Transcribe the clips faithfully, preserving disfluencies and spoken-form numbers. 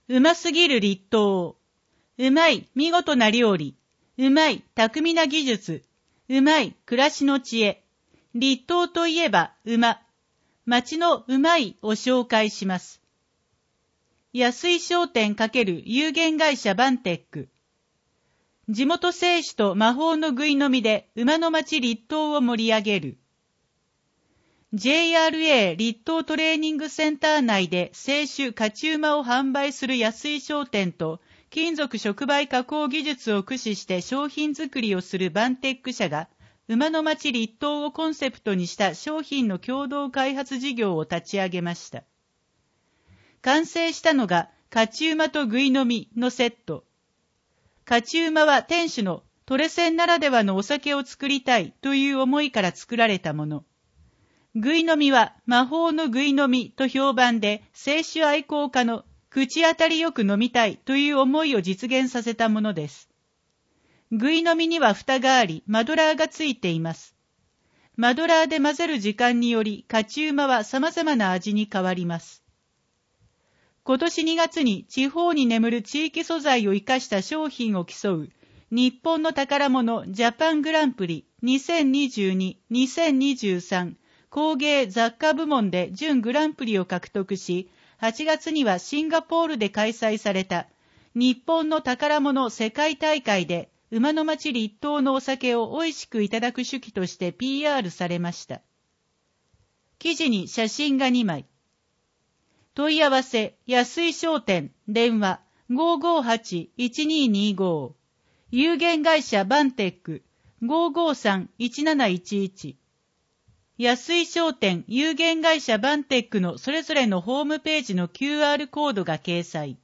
うますぎる立冬。うまい見事な料理。うまい巧みな技術。うまい暮らしの知恵。立冬といえば馬。町のうまいを紹介します。安井商店×有限会社バンテック。地元製酒と魔法のぐい飲みで馬の町立冬を盛り上げる。ジェイアールエー 立冬トレーニングセンター内で製酒勝ち馬を販売する安井商店と金属触媒加工技術を駆使して商品作りをするバンテック社が馬の町立冬をコンセプトにした商品の共同開発事業を立ち上げました。完成したのが勝ち馬とぐい飲みのセット。勝ち馬は店主のトレセンならではのお酒を作りたいという思いから作られたもの。ぐい飲みは魔法のぐい飲みと評判で清酒愛好家の口当たりよく飲みたいという思いを実現させたものです。ぐい飲みには蓋があり、マドラーがついています。マドラーで混ぜる時間により、勝ち馬は様々な味に変わります。今年にがつに地方に眠る地域素材を生かした商品を競う、日本の宝物ジャパングランプリにせんにじゅうに・にせんにじゅうさん工芸雑貨部門で準グランプリを獲得し、はちがつにはシンガポールで開催された日本の宝物世界大会で馬の町立冬のお酒を美味しくいただく手記として ピーアール されました。記事に写真がにまい。問い合わせ、安井商店、電話 ごーごーはち いちにーにーごー 有限会社バンテック ごーごーさん いちなないちいち。安井商店有限会社バンテックのそれぞれのホームページの キューアール コードが掲載。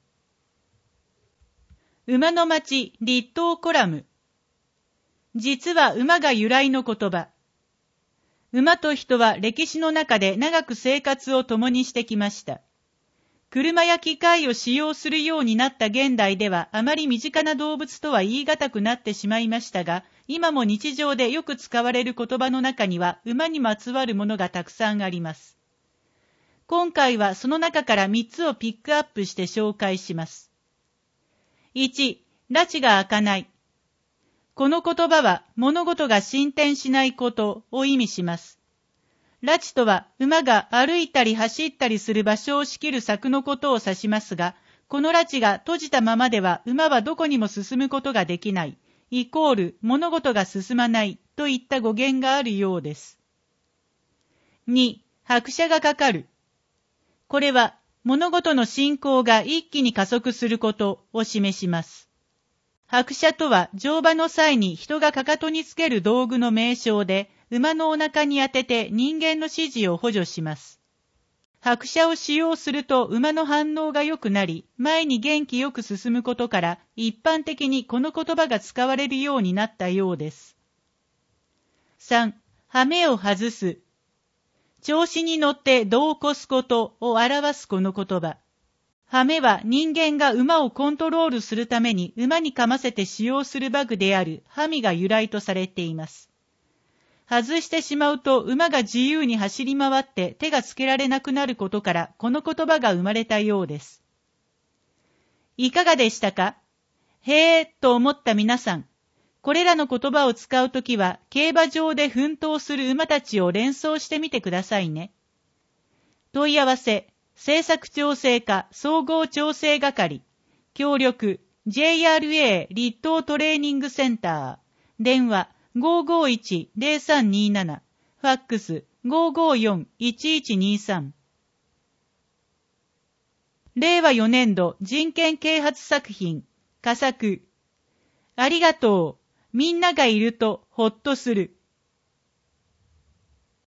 馬の町立冬コラム。実は馬が由来の言葉。馬と人は歴史の中で長く生活を共にしてきました。車や機械を使用するようになった現代ではあまり身近な動物とは言い難くなってしまいましたが、今も日常でよく使われる言葉の中には馬にまつわるものがたくさんあります。今回はその中からみっつをピックアップして紹介します。いち、拉致が開かない。この言葉は物事が進展しないことを意味します。拉致とは馬が歩いたり走ったりする場所を仕切る柵のことを指しますが、この拉致が閉じたままでは馬はどこにも進むことができない、イコール物事が進まないといった語源があるようです。に、拍車がかかる。これは物事の進行が一気に加速することを示します。拍車とは乗馬の際に人がかかとにつける道具の名称で、馬のお腹に当てて人間の指示を補助します。拍車を使用すると馬の反応が良くなり、前に元気よく進むことから、一般的にこの言葉が使われるようになったようです。さん、羽目を外す。調子に乗って度を越すことを表すこの言葉。羽目は人間が馬をコントロールするために馬に噛ませて使用する馬具であるハミが由来とされています。外してしまうと馬が自由に走り回って手がつけられなくなることからこの言葉が生まれたようです。いかがでしたか？へーと思った皆さん。これらの言葉を使うときは競馬場で奮闘する馬たちを連想してみてくださいね。問い合わせ、政策調整課総合調整係、協力 ジェイアールエー 立冬トレーニングセンター、電話ごーごーいち ゼロさんにーなな、ファックス ごーごーよん いちいちにーさん。れいわよねんど人権啓発作品、佳作。ありがとう。みんながいるとほっとする。